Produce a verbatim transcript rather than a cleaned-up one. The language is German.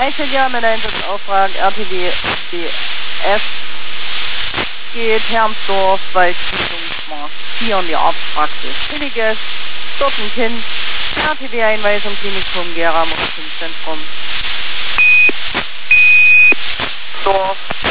dreizehn Jahre mit Einsatzauftrag R T W B F geht Hermsdorf, Waldsiedlungsmarkt vier in die Arztpraxis Sinniges, dort ein Kind, R T W-Einweisung Klinikum Gera, Medizenzentrum Dorf